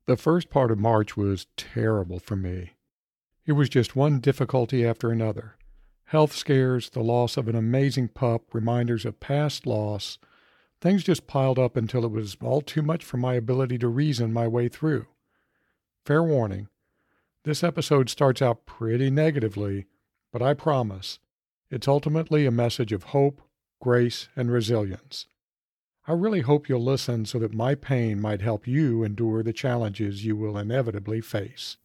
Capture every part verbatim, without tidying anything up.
The first part of March was terrible for me. It was just one difficulty after another. Health scares, the loss of an amazing pup, reminders of past loss. Things just piled up until it was all too much for my ability to reason my way through. Fair warning, this episode starts out pretty negatively, but I promise, it's ultimately a message of hope, grace, and resilience. I really hope you'll listen so that my pain might help you endure the challenges you will inevitably face.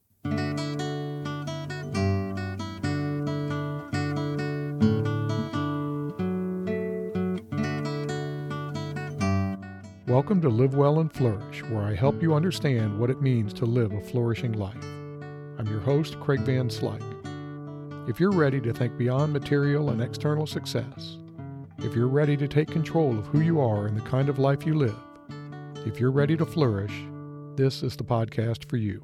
Welcome to Live Well and Flourish, where I help you understand what it means to live a flourishing life. I'm your host, Craig Van Slyke. If you're ready to think beyond material and external success, if you're ready to take control of who you are and the kind of life you live, if you're ready to flourish, this is the podcast for you.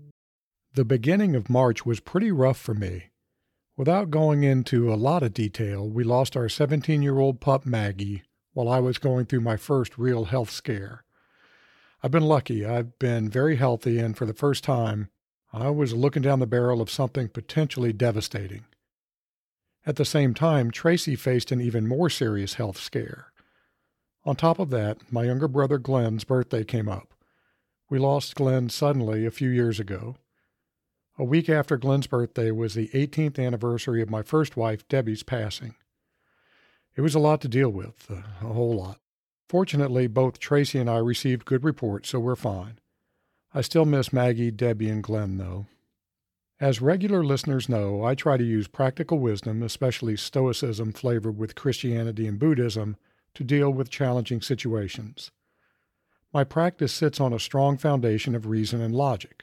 The beginning of March was pretty rough for me. Without going into a lot of detail, we lost our seventeen-year-old pup Maggie while I was going through my first real health scare. I've been lucky. I've been very healthy, and for the first time, I was looking down the barrel of something potentially devastating. At the same time, Tracy faced an even more serious health scare. On top of that, my younger brother Glenn's birthday came up. We lost Glenn suddenly a few years ago. A week after Glenn's birthday was the eighteenth anniversary of my first wife, Debbie's passing. It was a lot to deal with, a whole lot. Fortunately, both Tracy and I received good reports, so we're fine. I still miss Maggie, Debbie, and Glenn, though. As regular listeners know, I try to use practical wisdom, especially Stoicism flavored with Christianity and Buddhism, to deal with challenging situations. My practice sits on a strong foundation of reason and logic.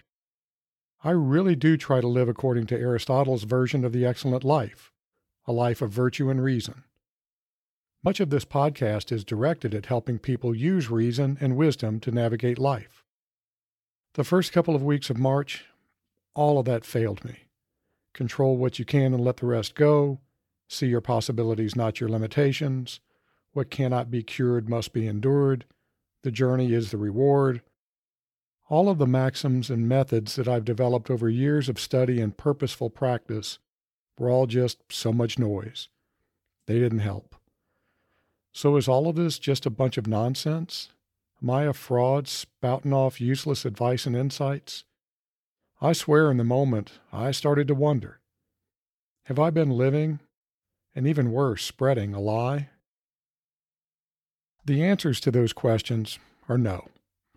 I really do try to live according to Aristotle's version of the excellent life, a life of virtue and reason. Much of this podcast is directed at helping people use reason and wisdom to navigate life. The first couple of weeks of March, all of that failed me. Control what you can and let the rest go. See your possibilities, not your limitations. What cannot be cured must be endured. The journey is the reward. All of the maxims and methods that I've developed over years of study and purposeful practice were all just so much noise. They didn't help. So is all of this just a bunch of nonsense? Am I a fraud spouting off useless advice and insights? I swear in the moment, I started to wonder, have I been living, and even worse, spreading a lie? The answers to those questions are no.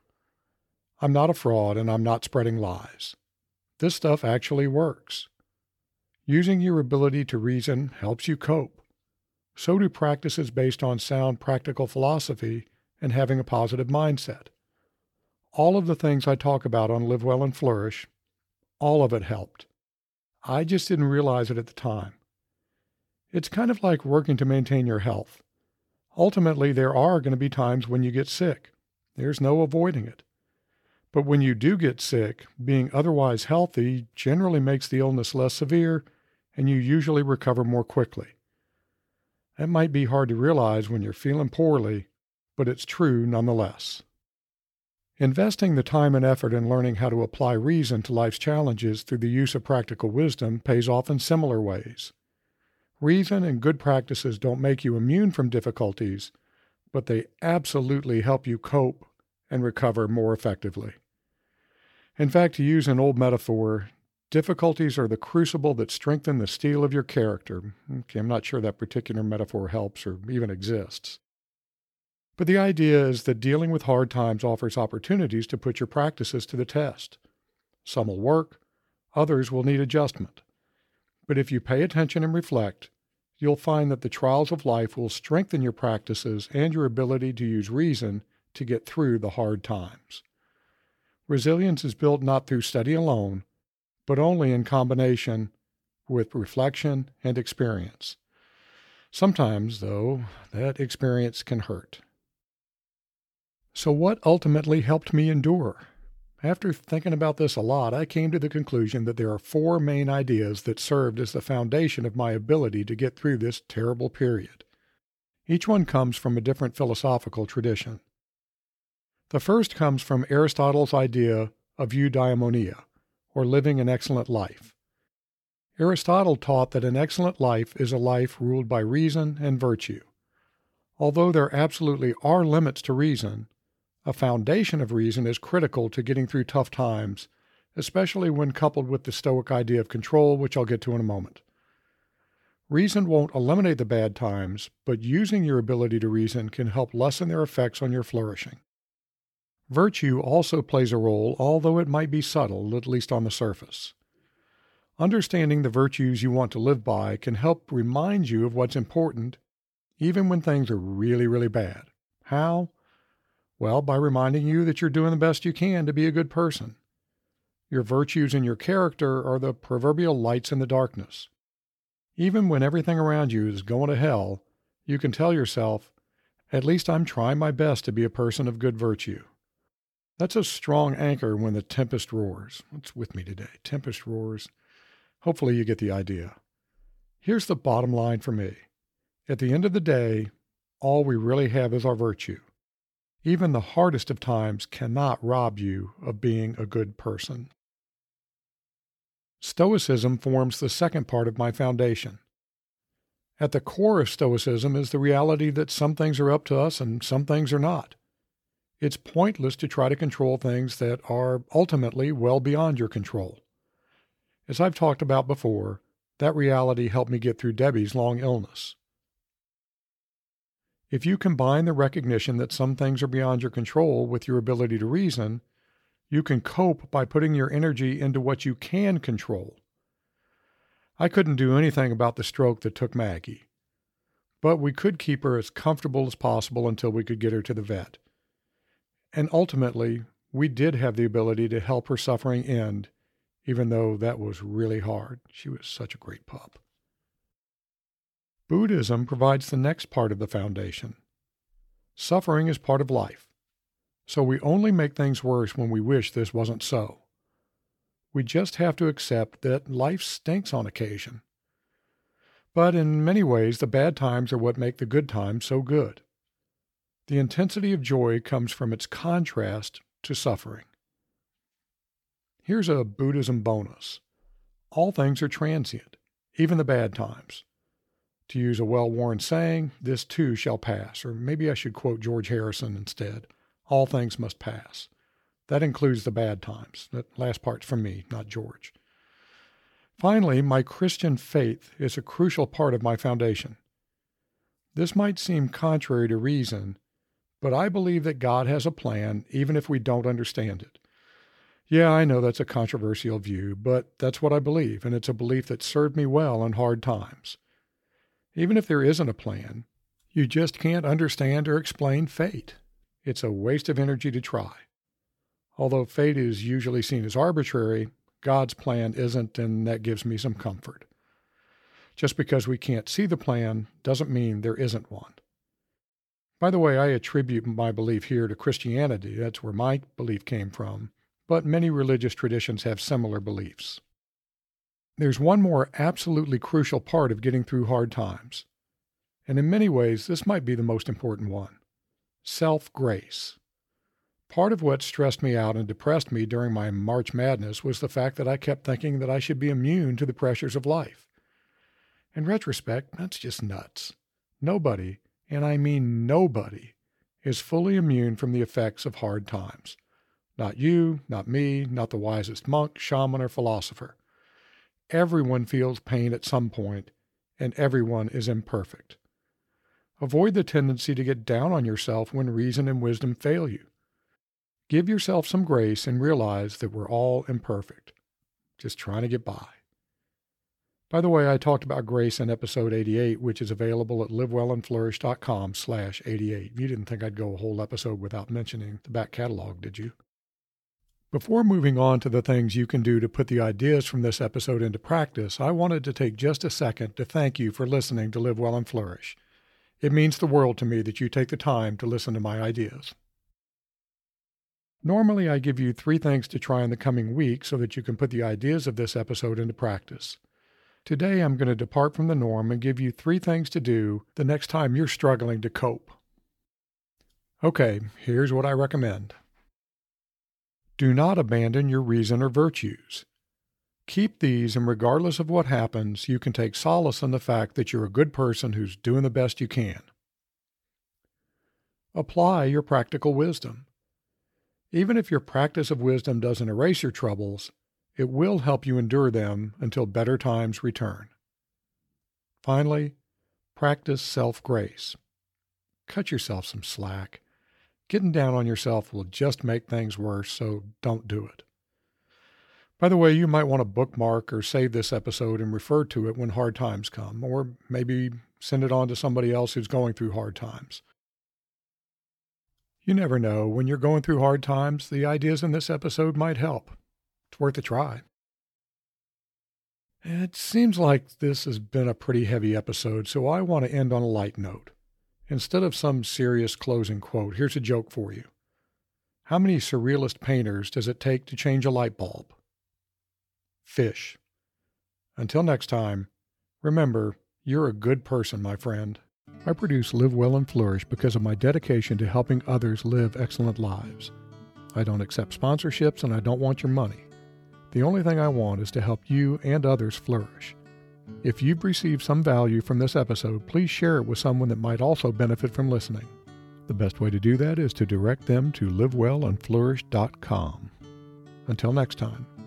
I'm not a fraud and I'm not spreading lies. This stuff actually works. Using your ability to reason helps you cope. So do practices based on sound practical philosophy and having a positive mindset. All of the things I talk about on Live Well and Flourish, all of it helped. I just didn't realize it at the time. It's kind of like working to maintain your health. Ultimately, there are going to be times when you get sick. There's no avoiding it. But when you do get sick, being otherwise healthy generally makes the illness less severe, and you usually recover more quickly. That might be hard to realize when you're feeling poorly, but it's true nonetheless. Investing the time and effort in learning how to apply reason to life's challenges through the use of practical wisdom pays off in similar ways. Reason and good practices don't make you immune from difficulties, but they absolutely help you cope and recover more effectively. In fact, to use an old metaphor, difficulties are the crucible that strengthen the steel of your character. Okay, I'm not sure that particular metaphor helps or even exists. But the idea is that dealing with hard times offers opportunities to put your practices to the test. Some will work, others will need adjustment. But if you pay attention and reflect, you'll find that the trials of life will strengthen your practices and your ability to use reason to get through the hard times. Resilience is built not through study alone, but only in combination with reflection and experience. Sometimes, though, that experience can hurt. So what ultimately helped me endure? After thinking about this a lot, I came to the conclusion that there are four main ideas that served as the foundation of my ability to get through this terrible period. Each one comes from a different philosophical tradition. The first comes from Aristotle's idea of eudaimonia, or living an excellent life. Aristotle taught that an excellent life is a life ruled by reason and virtue. Although there absolutely are limits to reason, a foundation of reason is critical to getting through tough times, especially when coupled with the Stoic idea of control, which I'll get to in a moment. Reason won't eliminate the bad times, but using your ability to reason can help lessen their effects on your flourishing. Virtue also plays a role, although it might be subtle, at least on the surface. Understanding the virtues you want to live by can help remind you of what's important, even when things are really, really bad. How? Well, by reminding you that you're doing the best you can to be a good person. Your virtues and your character are the proverbial lights in the darkness. Even when everything around you is going to hell, you can tell yourself, at least I'm trying my best to be a person of good virtue. That's a strong anchor when the tempest roars. What's with me today? Tempest roars. Hopefully you get the idea. Here's the bottom line for me. At the end of the day, all we really have is our virtue. Even the hardest of times cannot rob you of being a good person. Stoicism forms the second part of my foundation. At the core of Stoicism is the reality that some things are up to us and some things are not. It's pointless to try to control things that are ultimately well beyond your control. As I've talked about before, that reality helped me get through Debbie's long illness. If you combine the recognition that some things are beyond your control with your ability to reason, you can cope by putting your energy into what you can control. I couldn't do anything about the stroke that took Maggie, but we could keep her as comfortable as possible until we could get her to the vet. And ultimately, we did have the ability to help her suffering end, even though that was really hard. She was such a great pup. Buddhism provides the next part of the foundation. Suffering is part of life, so we only make things worse when we wish this wasn't so. We just have to accept that life stinks on occasion. But in many ways, the bad times are what make the good times so good. The intensity of joy comes from its contrast to suffering. Here's a Buddhism bonus. All things are transient, even the bad times. To use a well-worn saying, this too shall pass, or maybe I should quote George Harrison instead. All things must pass. That includes the bad times. That last part's from me, not George. Finally, my Christian faith is a crucial part of my foundation. This might seem contrary to reason, but I believe that God has a plan, even if we don't understand it. Yeah, I know that's a controversial view, but that's what I believe, and it's a belief that served me well in hard times. Even if there isn't a plan, you just can't understand or explain fate. It's a waste of energy to try. Although fate is usually seen as arbitrary, God's plan isn't, and that gives me some comfort. Just because we can't see the plan doesn't mean there isn't one. By the way, I attribute my belief here to Christianity. That's where my belief came from, but many religious traditions have similar beliefs. There's one more absolutely crucial part of getting through hard times, and in many ways this might be the most important one: self-grace. Part of what stressed me out and depressed me during my March Madness was the fact that I kept thinking that I should be immune to the pressures of life. In retrospect, that's just nuts. Nobody, and I mean nobody, is fully immune from the effects of hard times. Not you, not me, not the wisest monk, shaman, or philosopher. Everyone feels pain at some point, and everyone is imperfect. Avoid the tendency to get down on yourself when reason and wisdom fail you. Give yourself some grace and realize that we're all imperfect, just trying to get by. By the way, I talked about grace in episode eighty-eight, which is available at livewellandflourish.com slash 88. You didn't think I'd go a whole episode without mentioning the back catalog, did you? Before moving on to the things you can do to put the ideas from this episode into practice, I wanted to take just a second to thank you for listening to Live Well and Flourish. It means the world to me that you take the time to listen to my ideas. Normally, I give you three things to try in the coming week so that you can put the ideas of this episode into practice. Today, I'm going to depart from the norm and give you three things to do the next time you're struggling to cope. Okay, here's what I recommend. Do not abandon your reason or virtues. Keep these, and regardless of what happens, you can take solace in the fact that you're a good person who's doing the best you can. Apply your practical wisdom. Even if your practice of wisdom doesn't erase your troubles, it will help you endure them until better times return. Finally, practice self-grace. Cut yourself some slack. Getting down on yourself will just make things worse, so don't do it. By the way, you might want to bookmark or save this episode and refer to it when hard times come, or maybe send it on to somebody else who's going through hard times. You never know, when you're going through hard times, the ideas in this episode might help. It's worth a try. It seems like this has been a pretty heavy episode, so I want to end on a light note. Instead of some serious closing quote, here's a joke for you. How many surrealist painters does it take to change a light bulb? Fish. Until next time, remember, you're a good person, my friend. I produce Live Well and Flourish because of my dedication to helping others live excellent lives. I don't accept sponsorships and I don't want your money. The only thing I want is to help you and others flourish. If you've received some value from this episode, please share it with someone that might also benefit from listening. The best way to do that is to direct them to live well and flourish dot com. Until next time.